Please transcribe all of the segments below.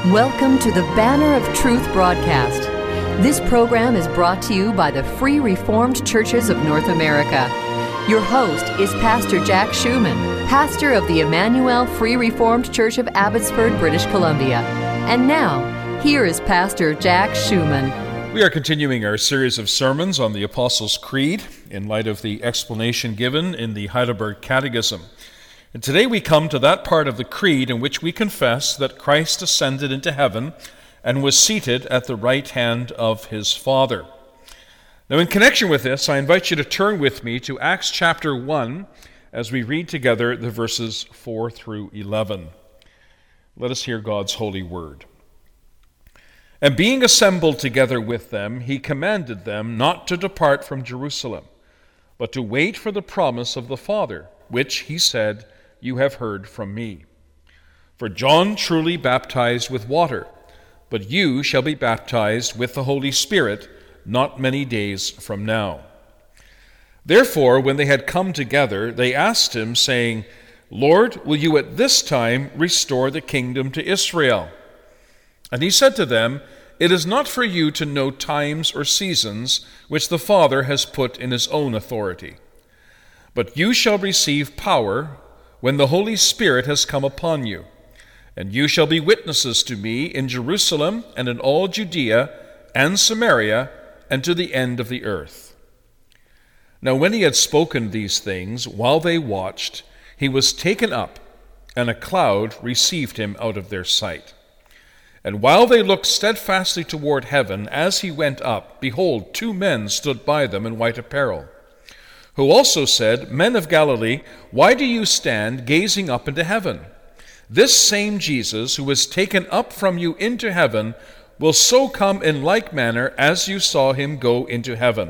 Welcome to the Banner of Truth broadcast. This program is brought to you by the Free Reformed Churches of North America. Your host is Pastor Jack Schumann, pastor of the Emmanuel Free Reformed Church of Abbotsford, British Columbia. And now, here is Pastor Jack Schumann. We are continuing our series of sermons on the Apostles' Creed in light of the explanation given in the Heidelberg Catechism. And today we come to that part of the Creed in which we confess that Christ ascended into heaven and was seated at the right hand of his Father. Now, in connection with this, I invite you to turn with me to Acts chapter 1 as we read together the verses 4 through 11. Let us hear God's holy word. And being assembled together with them, he commanded them not to depart from Jerusalem, but to wait for the promise of the Father, which, he said, you have heard from me. For John truly baptized with water, but you shall be baptized with the Holy Spirit not many days from now. Therefore, when they had come together, they asked him, saying, Lord, will you at this time restore the kingdom to Israel? And he said to them, It is not for you to know times or seasons which the Father has put in his own authority. But you shall receive power when the Holy Spirit has come upon you, and you shall be witnesses to me in Jerusalem and in all Judea and Samaria and to the end of the earth. Now when he had spoken these things, while they watched, he was taken up, and a cloud received him out of their sight. And while they looked steadfastly toward heaven as he went up, behold, 2 men stood by them in white apparel, who also said, Men of Galilee, why do you stand gazing up into heaven? This same Jesus, who was taken up from you into heaven, will so come in like manner as you saw him go into heaven.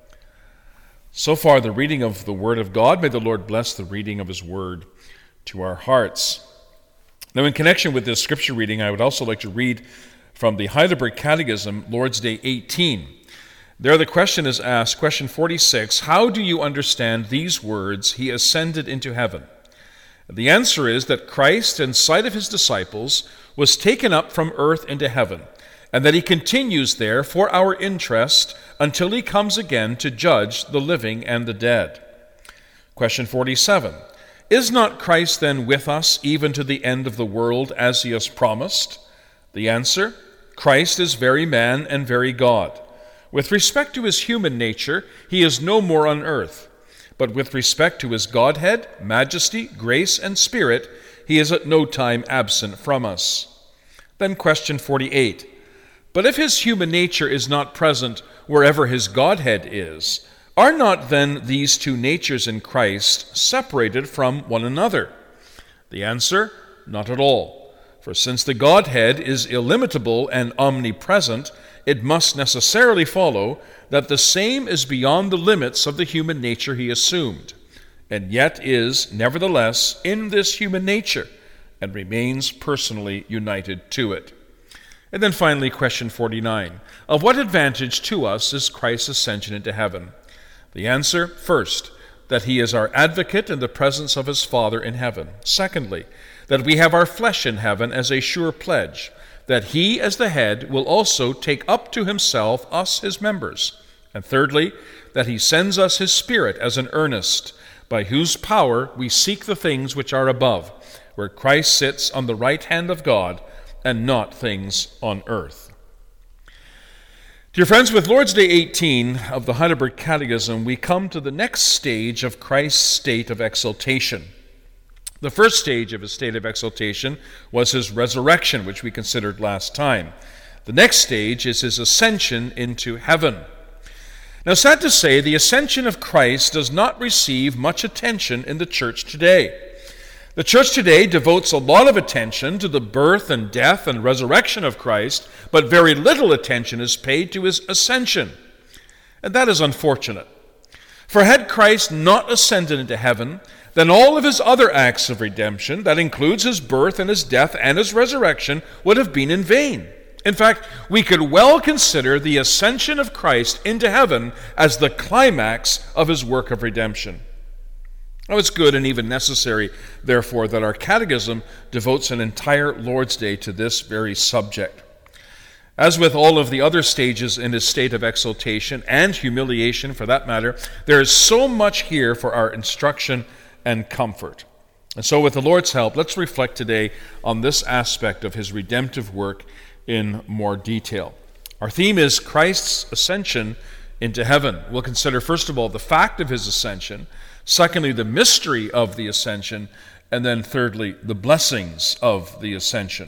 So far, the reading of the Word of God. May the Lord bless the reading of his Word to our hearts. Now, in connection with this scripture reading, I would also like to read from the Heidelberg Catechism, Lord's Day 18. There the question is asked, question 46, how do you understand these words, he ascended into heaven? The answer is that Christ, in sight of his disciples, was taken up from earth into heaven, and that he continues there for our interest until he comes again to judge the living and the dead. Question 47, is not Christ then with us even to the end of the world as he has promised? The answer, Christ is very man and very God. With respect to his human nature, he is no more on earth. But with respect to his Godhead, majesty, grace, and spirit, he is at no time absent from us. Then question 48. But if his human nature is not present wherever his Godhead is, are not then these 2 natures in Christ separated from one another? The answer, not at all. For since the Godhead is illimitable and omnipresent, it must necessarily follow that the same is beyond the limits of the human nature he assumed, and yet is, nevertheless, in this human nature, and remains personally united to it. And then finally, question 49. Of what advantage to us is Christ's ascension into heaven? The answer, first, that he is our advocate in the presence of his Father in heaven. Secondly, that we have our flesh in heaven as a sure pledge, that he, as the head, will also take up to himself us, his members. And thirdly, that he sends us his Spirit as an earnest, by whose power we seek the things which are above, where Christ sits on the right hand of God, and not things on earth. Dear friends, with Lord's Day 18 of the Heidelberg Catechism, we come to the next stage of Christ's state of exaltation. The first stage of his state of exaltation was his resurrection, which we considered last time. The next stage is his ascension into heaven. Now, sad to say, the ascension of Christ does not receive much attention in the church today. The church today devotes a lot of attention to the birth and death and resurrection of Christ, but very little attention is paid to his ascension. And that is unfortunate. For had Christ not ascended into heaven, then all of his other acts of redemption, that includes his birth and his death and his resurrection, would have been in vain. In fact, we could well consider the ascension of Christ into heaven as the climax of his work of redemption. Now, it's good and even necessary, therefore, that our catechism devotes an entire Lord's Day to this very subject. As with all of the other stages in his state of exaltation and humiliation, for that matter, there is so much here for our instruction and comfort. And so, with the Lord's help, let's reflect today on this aspect of his redemptive work in more detail. Our theme is Christ's ascension into heaven. We'll consider, first of all, the fact of his ascension, secondly, the mystery of the ascension, and then thirdly, the blessings of the ascension.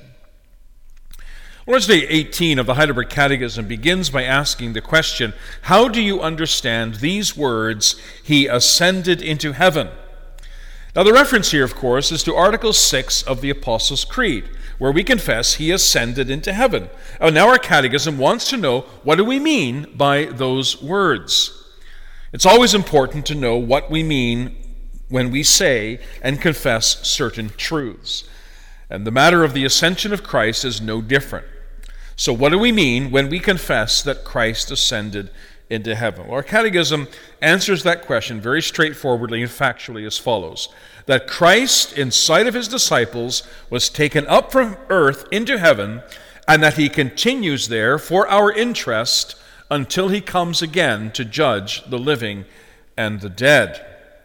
Lord's Day 18 of the Heidelberg Catechism begins by asking the question, how do you understand these words, he ascended into heaven? Now, the reference here, of course, is to Article 6 of the Apostles' Creed, where we confess he ascended into heaven. Now our catechism wants to know, what do we mean by those words? It's always important to know what we mean when we say and confess certain truths. And the matter of the ascension of Christ is no different. So what do we mean when we confess that Christ ascended into heaven? Well, our catechism answers that question very straightforwardly and factually as follows: that Christ, in sight of his disciples, was taken up from earth into heaven, and that he continues there for our interest until he comes again to judge the living and the dead.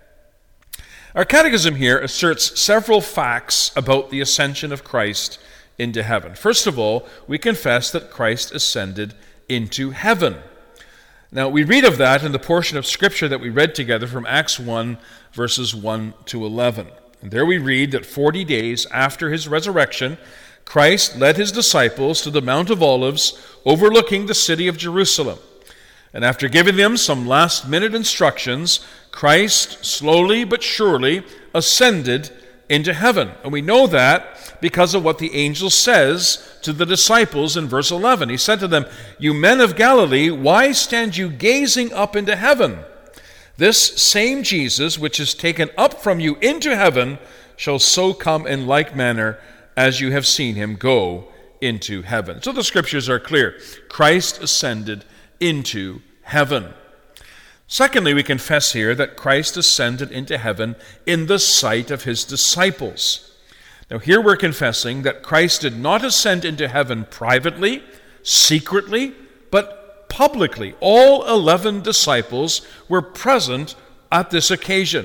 Our catechism here asserts several facts about the ascension of Christ into heaven. First of all, we confess that Christ ascended into heaven. Now, we read of that in the portion of Scripture that we read together from Acts 1, verses 1 to 11. And there we read that 40 days after his resurrection, Christ led his disciples to the Mount of Olives, overlooking the city of Jerusalem. And after giving them some last-minute instructions, Christ slowly but surely ascended into heaven. And we know that because of what the angel says to the disciples in verse 11. He said to them, "You men of Galilee, why stand you gazing up into heaven? This same Jesus, which is taken up from you into heaven, shall so come in like manner as you have seen him go into heaven." So the Scriptures are clear. Christ ascended into heaven. Secondly, we confess here that Christ ascended into heaven in the sight of his disciples. Now, here we're confessing that Christ did not ascend into heaven privately, secretly, but publicly. All 11 disciples were present at this occasion.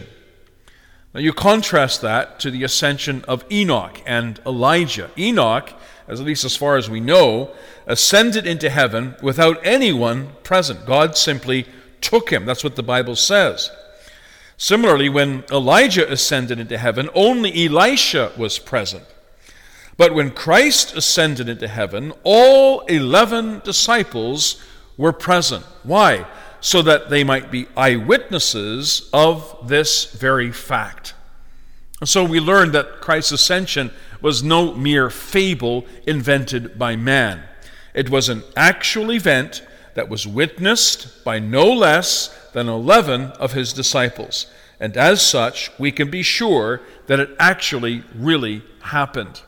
Now, you contrast that to the ascension of Enoch and Elijah. Enoch, at least as far as we know, ascended into heaven without anyone present. God simply took him. That's what the Bible says. Similarly, when Elijah ascended into heaven, only Elisha was present. But when Christ ascended into heaven, all 11 disciples were present. Why? So that they might be eyewitnesses of this very fact. And so we learned that Christ's ascension was no mere fable invented by man. It was an actual event that was witnessed by no less than 11 of his disciples. And as such, we can be sure that it actually really happened.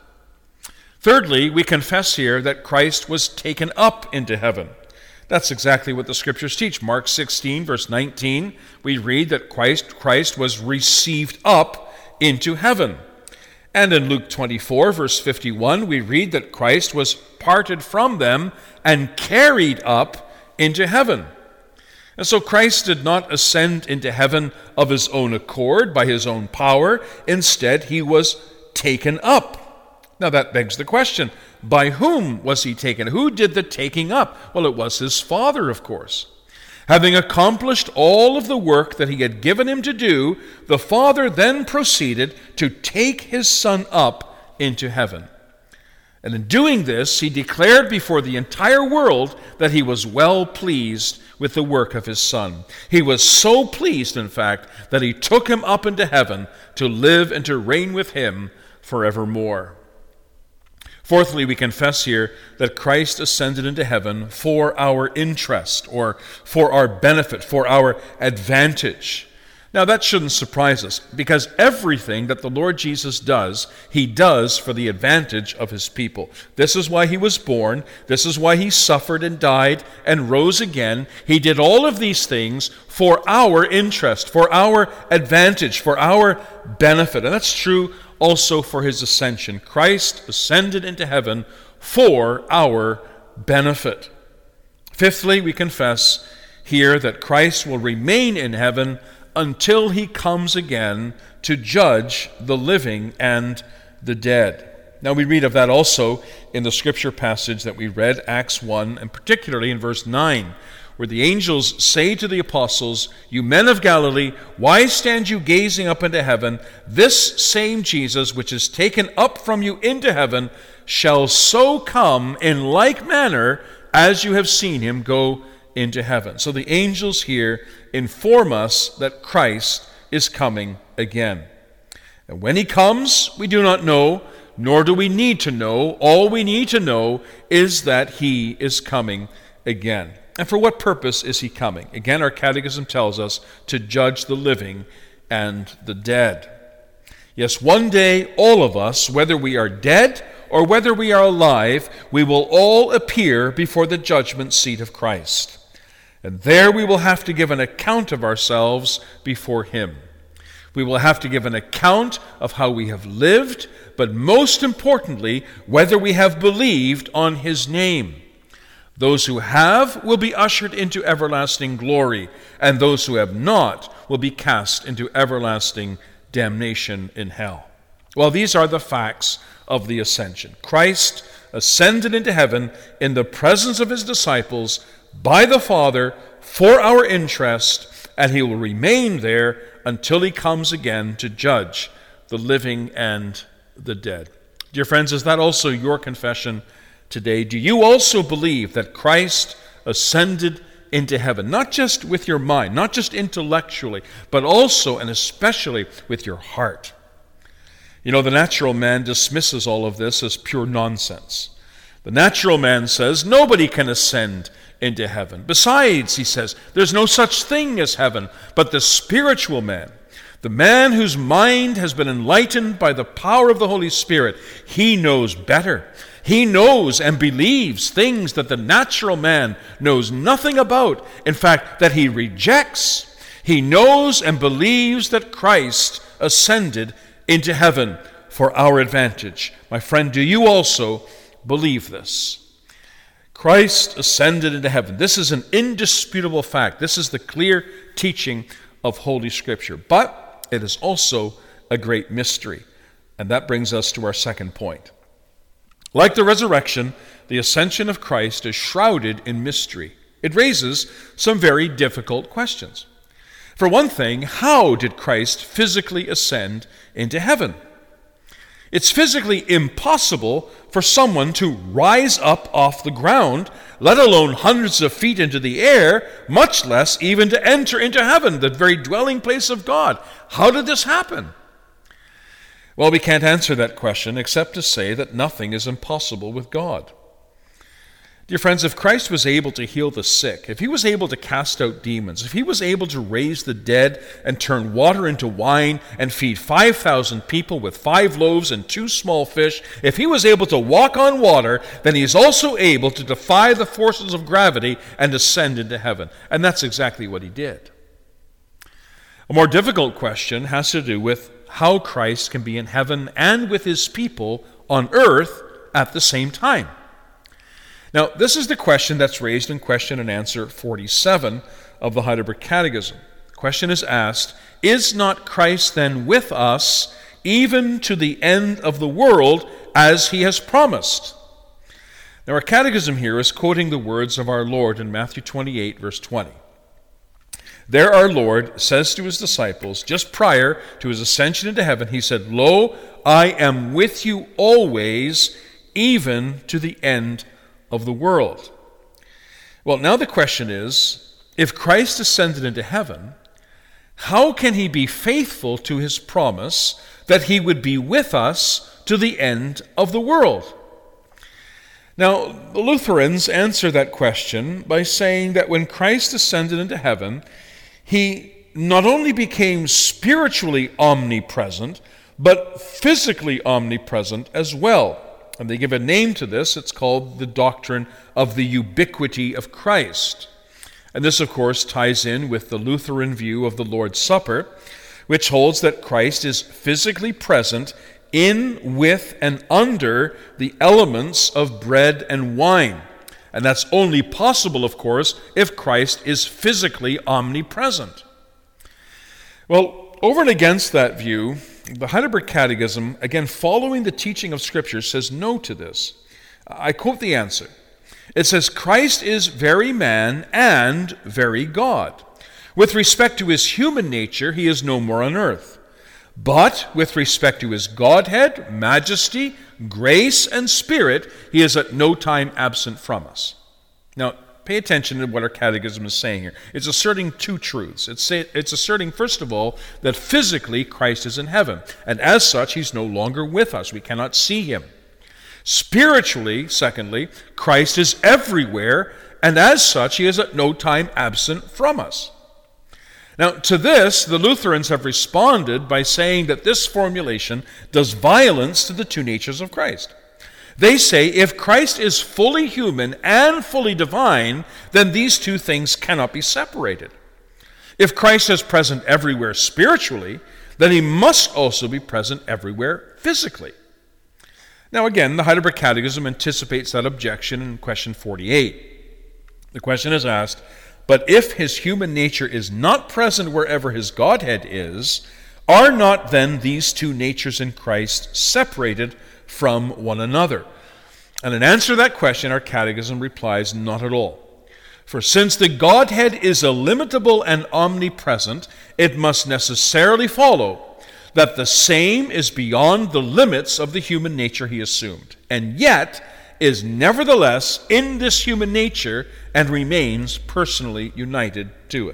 Thirdly, we confess here that Christ was taken up into heaven. That's exactly what the Scriptures teach. Mark 16, verse 19, we read that Christ was received up into heaven. And in Luke 24, verse 51, we read that Christ was parted from them and carried up into heaven. And so Christ did not ascend into heaven of his own accord, by his own power. Instead, he was taken up. Now that begs the question, by whom was he taken? Who did the taking up? Well, it was his Father, of course. Having accomplished all of the work that he had given him to do, the Father then proceeded to take his Son up into heaven. And in doing this, he declared before the entire world that he was well pleased with the work of his Son. He was so pleased, in fact, that he took him up into heaven to live and to reign with him forevermore. Fourthly, we confess here that Christ ascended into heaven for our interest, or for our benefit, for our advantage. Now, that shouldn't surprise us, because everything that the Lord Jesus does, he does for the advantage of his people. This is why he was born. This is why he suffered and died and rose again. He did all of these things for our interest, for our advantage, for our benefit. And that's true also for his ascension. Christ ascended into heaven for our benefit. Fifthly, we confess here that Christ will remain in heaven until he comes again to judge the living and the dead. Now, we read of that also in the scripture passage that we read, Acts 1, and particularly in verse 9, where the angels say to the apostles, "You men of Galilee, why stand you gazing up into heaven? This same Jesus, which is taken up from you into heaven, shall so come in like manner as you have seen him go into heaven." So the angels here inform us that Christ is coming again. And when he comes, we do not know, nor do we need to know. All we need to know is that he is coming again. And for what purpose is he coming? Again, our catechism tells us to judge the living and the dead. Yes, one day, all of us, whether we are dead or whether we are alive, we will all appear before the judgment seat of Christ. And there we will have to give an account of ourselves before him. We will have to give an account of how we have lived, but most importantly, whether we have believed on his name. Those who have will be ushered into everlasting glory, and those who have not will be cast into everlasting damnation in hell. Well, these are the facts of the ascension. Christ ascended into heaven in the presence of his disciples by the Father for our interest, and he will remain there until he comes again to judge the living and the dead. Dear friends, is that also your confession today? Do you also believe that Christ ascended into heaven, not just with your mind, not just intellectually, but also and especially with your heart? You know, the natural man dismisses all of this as pure nonsense. The natural man says nobody can ascend into heaven. Besides, he says, there's no such thing as heaven. But the spiritual man, the man whose mind has been enlightened by the power of the Holy Spirit, he knows better. He knows and believes things that the natural man knows nothing about. In fact, that he rejects. He knows and believes that Christ ascended into heaven for our advantage. My friend, do you also believe this? Christ ascended into heaven. This is an indisputable fact. This is the clear teaching of Holy Scripture. But it is also a great mystery. And that brings us to our second point. Like the resurrection, the ascension of Christ is shrouded in mystery. It raises some very difficult questions. For one thing, how did Christ physically ascend into heaven? It's physically impossible for someone to rise up off the ground, let alone hundreds of feet into the air, much less even to enter into heaven, the very dwelling place of God. How did this happen? Well, we can't answer that question except to say that nothing is impossible with God. Dear friends, if Christ was able to heal the sick, if he was able to cast out demons, if he was able to raise the dead and turn water into wine and feed 5,000 people with 5 loaves and 2 small fish, if he was able to walk on water, then he is also able to defy the forces of gravity and ascend into heaven. And that's exactly what he did. A more difficult question has to do with how Christ can be in heaven and with his people on earth at the same time. Now, this is the question that's raised in question and answer 47 of the Heidelberg Catechism. The question is asked, is not Christ then with us even to the end of the world as he has promised? Now, our catechism here is quoting the words of our Lord in Matthew 28, verse 20. There our Lord says to his disciples, just prior to his ascension into heaven, he said, "Lo, I am with you always, even to the end of the world." Well, now the question is, if Christ ascended into heaven, how can he be faithful to his promise that he would be with us to the end of the world? Now, the Lutherans answer that question by saying that when Christ ascended into heaven, he not only became spiritually omnipresent, but physically omnipresent as well. And they give a name to this. It's called the doctrine of the ubiquity of Christ. And this, of course, ties in with the Lutheran view of the Lord's Supper, which holds that Christ is physically present in, with, and under the elements of bread and wine. And that's only possible, of course, if Christ is physically omnipresent. Well, over and against that view, the Heidelberg Catechism, again following the teaching of Scripture, says no to this. I quote the answer. It says, Christ is very man and very God. With respect to his human nature, he is no more on earth. But with respect to his Godhead, majesty, grace, and spirit, he is at no time absent from us. Now, pay attention to what our catechism is saying here. It's asserting two truths. It's asserting, first of all, that physically Christ is in heaven, and as such, he's no longer with us. We cannot see him. Spiritually, secondly, Christ is everywhere, and as such, he is at no time absent from us. Now, to this, the Lutherans have responded by saying that this formulation does violence to the two natures of Christ. They say if Christ is fully human and fully divine, then these two things cannot be separated. If Christ is present everywhere spiritually, then he must also be present everywhere physically. Now again, the Heidelberg Catechism anticipates that objection in question 48. The question is asked, but if his human nature is not present wherever his Godhead is, are not then these two natures in Christ separated from one another? And in answer to that question, our Catechism replies, not at all. For since the Godhead is illimitable and omnipresent, it must necessarily follow that the same is beyond the limits of the human nature he assumed, and yet is nevertheless in this human nature and remains personally united to it.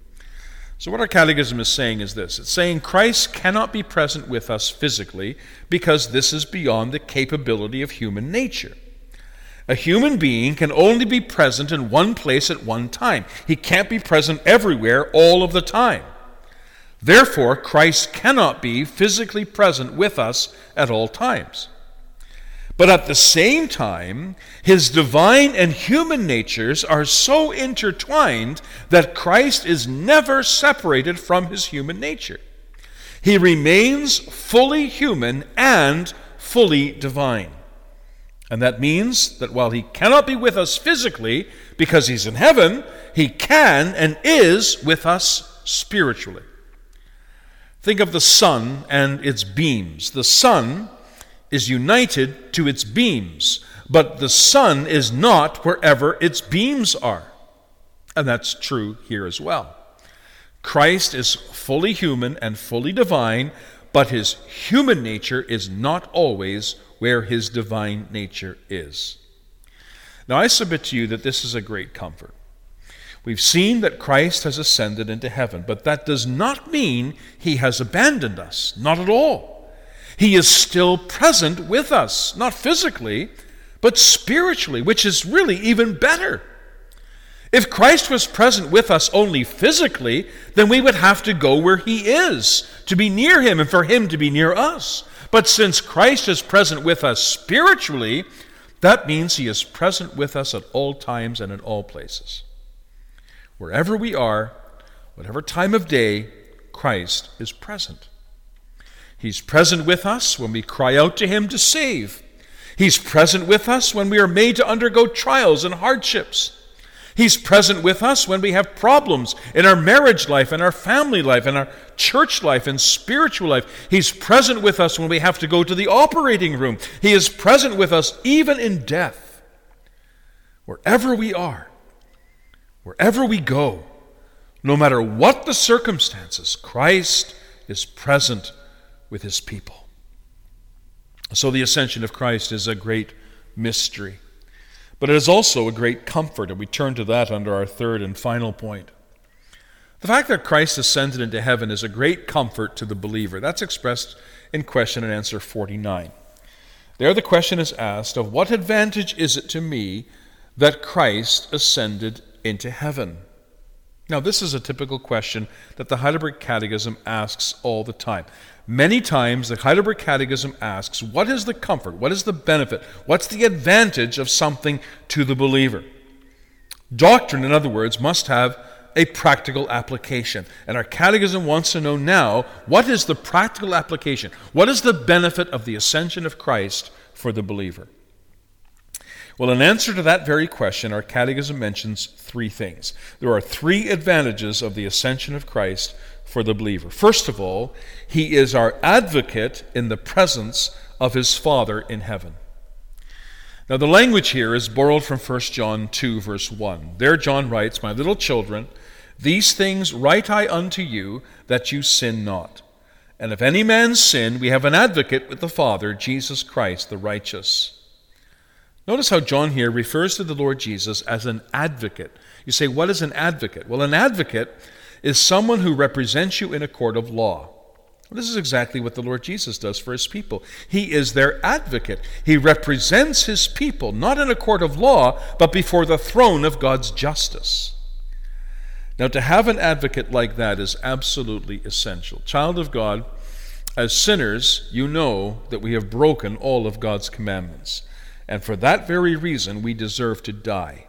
So what our Catechism is saying is this. It's saying Christ cannot be present with us physically because this is beyond the capability of human nature. A human being can only be present in one place at one time. He can't be present everywhere all of the time. Therefore, Christ cannot be physically present with us at all times. But at the same time, his divine and human natures are so intertwined that Christ is never separated from his human nature. He remains fully human and fully divine. And that means that while he cannot be with us physically because he's in heaven, he can and is with us spiritually. Think of the sun and its beams. The sun is united to its beams, but the sun is not wherever its beams are. And that's true here as well. Christ is fully human and fully divine, but his human nature is not always where his divine nature is. Now I submit to you that this is a great comfort. We've seen that Christ has ascended into heaven, but that does not mean he has abandoned us. Not at all. He is still present with us, not physically, but spiritually, which is really even better. If Christ was present with us only physically, then we would have to go where he is, to be near him and for him to be near us. But since Christ is present with us spiritually, that means he is present with us at all times and in all places. Wherever we are, whatever time of day, Christ is present. He's present with us when we cry out to him to save. He's present with us when we are made to undergo trials and hardships. He's present with us when we have problems in our marriage life, in our family life, in our church life, and spiritual life. He's present with us when we have to go to the operating room. He is present with us even in death. Wherever we are, wherever we go, no matter what the circumstances, Christ is present with his people. So the ascension of Christ is a great mystery, but it is also a great comfort, and we turn to that under our third and final point. The fact that Christ ascended into heaven is a great comfort to the believer. That's expressed in question and answer 49. There the question is asked, of what advantage is it to me that Christ ascended into heaven? Now, this is a typical question that the Heidelberg Catechism asks all the time. Many times, the Heidelberg Catechism asks, what is the comfort? What is the benefit? What's the advantage of something to the believer? Doctrine, in other words, must have a practical application. And our Catechism wants to know now, what is the practical application? What is the benefit of the ascension of Christ for the believer? Well, in answer to that very question, our Catechism mentions three things. There are three advantages of the ascension of Christ for the believer. First of all, he is our advocate in the presence of his Father in heaven. Now, the language here is borrowed from 1 John 2, verse 1. There John writes, "My little children, these things write I unto you, that you sin not. And if any man sin, we have an advocate with the Father, Jesus Christ the righteous." Notice how John here refers to the Lord Jesus as an advocate. You say, what is an advocate? Well, an advocate is someone who represents you in a court of law. Well, this is exactly what the Lord Jesus does for his people. He is their advocate. He represents his people, not in a court of law, but before the throne of God's justice. Now, to have an advocate like that is absolutely essential. Child of God, as sinners, you know that we have broken all of God's commandments. And for that very reason, we deserve to die,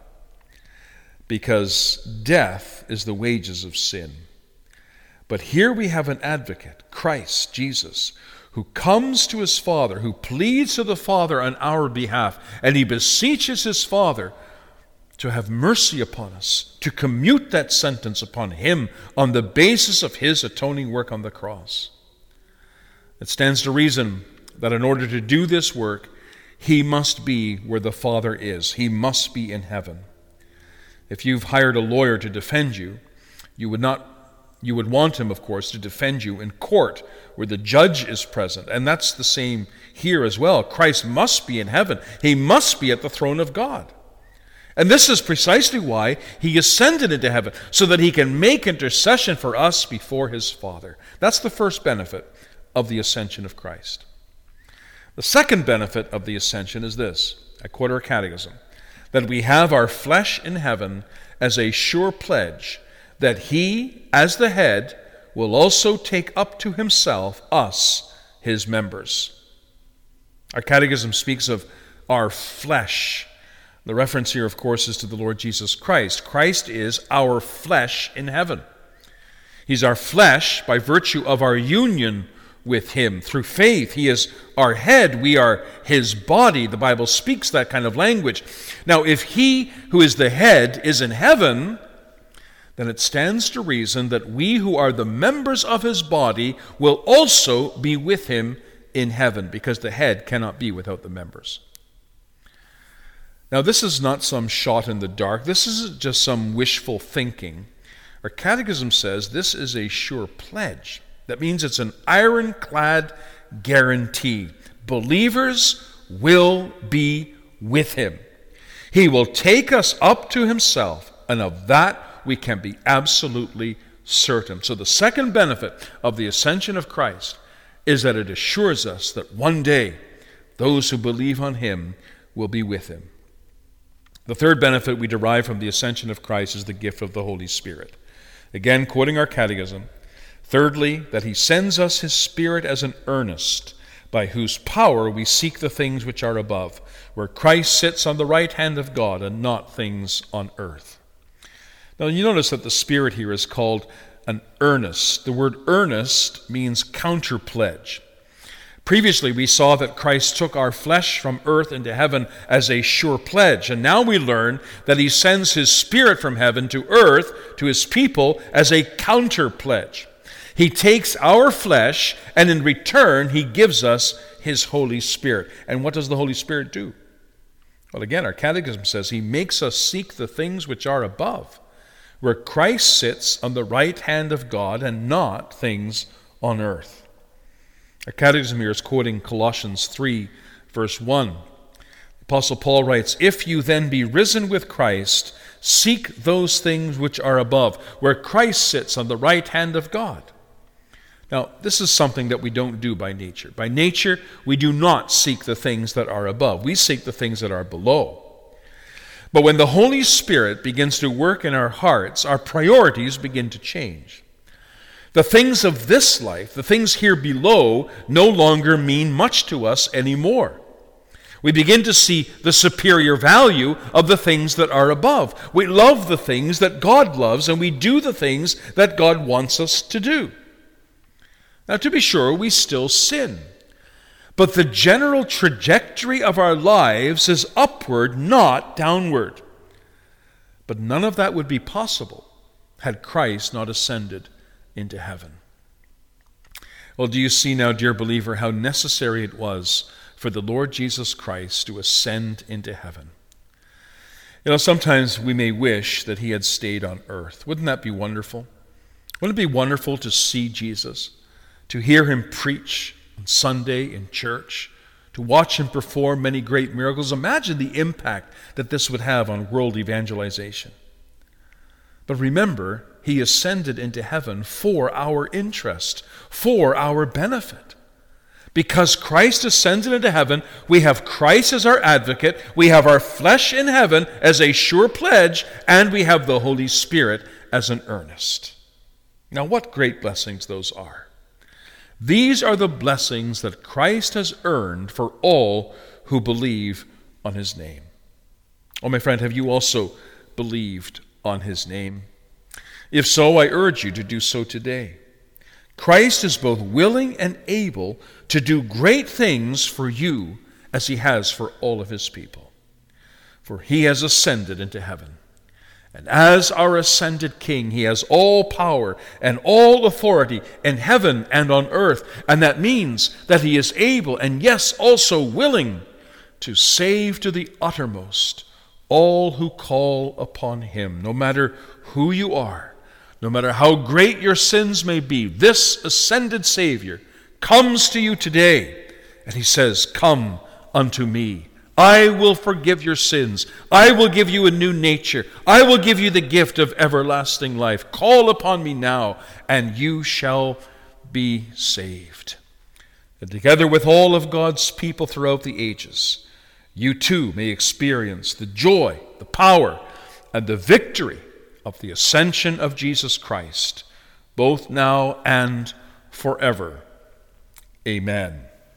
because death is the wages of sin. But here we have an advocate, Christ Jesus, who comes to his Father, who pleads to the Father on our behalf, and he beseeches his Father to have mercy upon us, to commute that sentence upon him on the basis of his atoning work on the cross. It stands to reason that in order to do this work, he must be where the Father is. He must be in heaven. If you've hired a lawyer to defend you, you would want him, of course, to defend you in court where the judge is present. And that's the same here as well. Christ must be in heaven. He must be at the throne of God. And this is precisely why he ascended into heaven, so that he can make intercession for us before his Father. That's the first benefit of the ascension of Christ. The second benefit of the ascension is this, I quote our Catechism, that we have our flesh in heaven as a sure pledge that he, as the head, will also take up to himself us, his members. Our Catechism speaks of our flesh. The reference here, of course, is to the Lord Jesus Christ. Christ is our flesh in heaven. He's our flesh by virtue of our union with him through faith. He is our head. We are his body. The Bible speaks that kind of language. Now, if he who is the head is in heaven, then it stands to reason that we who are the members of his body will also be with him in heaven, because the head cannot be without the members. Now, this is not some shot in the dark. This isn't just some wishful thinking. Our Catechism says this is a sure pledge. That means it's an ironclad guarantee. Believers will be with him. He will take us up to himself, and of that we can be absolutely certain. So the second benefit of the ascension of Christ is that it assures us that one day those who believe on him will be with him. The third benefit we derive from the ascension of Christ is the gift of the Holy Spirit. Again, quoting our Catechism, thirdly, that he sends us his Spirit as an earnest, by whose power we seek the things which are above, where Christ sits on the right hand of God, and not things on earth. Now, you notice that the Spirit here is called an earnest. The word earnest means counterpledge. Previously, we saw that Christ took our flesh from earth into heaven as a sure pledge, and now we learn that he sends his Spirit from heaven to earth, to his people, as a counterpledge. He takes our flesh, and in return, he gives us his Holy Spirit. And what does the Holy Spirit do? Well, again, our Catechism says he makes us seek the things which are above, where Christ sits on the right hand of God, and not things on earth. Our Catechism here is quoting Colossians 3, verse 1. The Apostle Paul writes, "If you then be risen with Christ, seek those things which are above, where Christ sits on the right hand of God." Now, this is something that we don't do by nature. By nature, we do not seek the things that are above. We seek the things that are below. But when the Holy Spirit begins to work in our hearts, our priorities begin to change. The things of this life, the things here below, no longer mean much to us anymore. We begin to see the superior value of the things that are above. We love the things that God loves, and we do the things that God wants us to do. Now, to be sure, we still sin. But the general trajectory of our lives is upward, not downward. But none of that would be possible had Christ not ascended into heaven. Well, do you see now, dear believer, how necessary it was for the Lord Jesus Christ to ascend into heaven? You know, sometimes we may wish that he had stayed on earth. Wouldn't that be wonderful? Wouldn't it be wonderful to see Jesus, to hear him preach on Sunday in church, to watch him perform many great miracles? Imagine the impact that this would have on world evangelization. But remember, he ascended into heaven for our interest, for our benefit. Because Christ ascended into heaven, we have Christ as our advocate, we have our flesh in heaven as a sure pledge, and we have the Holy Spirit as an earnest. Now, what great blessings those are. These are the blessings that Christ has earned for all who believe on his name. Oh, my friend, have you also believed on his name? If so, I urge you to do so today. Christ is both willing and able to do great things for you as he has for all of his people. For he has ascended into heaven. And as our ascended King, he has all power and all authority in heaven and on earth. And that means that he is able, and yes, also willing, to save to the uttermost all who call upon him, no matter who you are. No matter how great your sins may be, this ascended Savior comes to you today, and he says, "Come unto me. I will forgive your sins. I will give you a new nature. I will give you the gift of everlasting life. Call upon me now, and you shall be saved." And together with all of God's people throughout the ages, you too may experience the joy, the power, and the victory of the ascension of Jesus Christ, both now and forever. Amen.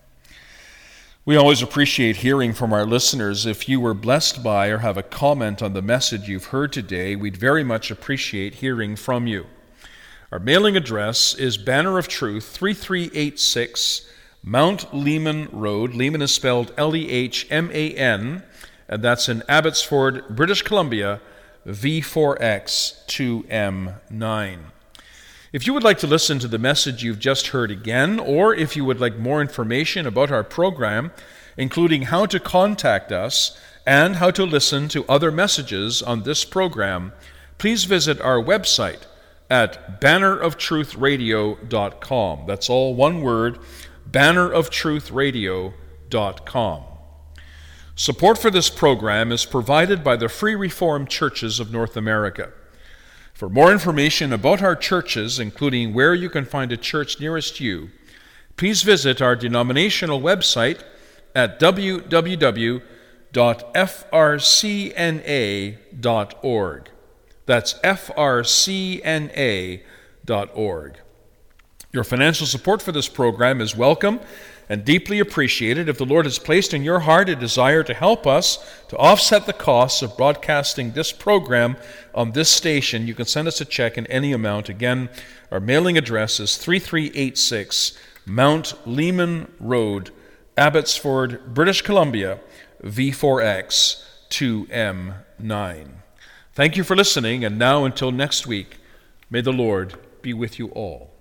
We always appreciate hearing from our listeners. If you were blessed by or have a comment on the message you've heard today, we'd very much appreciate hearing from you. Our mailing address is Banner of Truth, 3386 Mount Lehman Road. Lehman is spelled Lehman, and that's in Abbotsford, British Columbia, V4X 2M9. If you would like to listen to the message you've just heard again, or if you would like more information about our program, including how to contact us and how to listen to other messages on this program, please visit our website at banneroftruthradio.com. That's all one word, banneroftruthradio.com. Support for this program is provided by the Free Reformed Churches of North America. For more information about our churches, including where you can find a church nearest you, please visit our denominational website at www.frcna.org. That's frcna.org. Your financial support for this program is welcome and deeply appreciated. If the Lord has placed in your heart a desire to help us to offset the costs of broadcasting this program on this station, you can send us a check in any amount. Again, our mailing address is 3386 Mount Lehman Road, Abbotsford, British Columbia, V4X 2M9. Thank you for listening, and now until next week, may the Lord be with you all.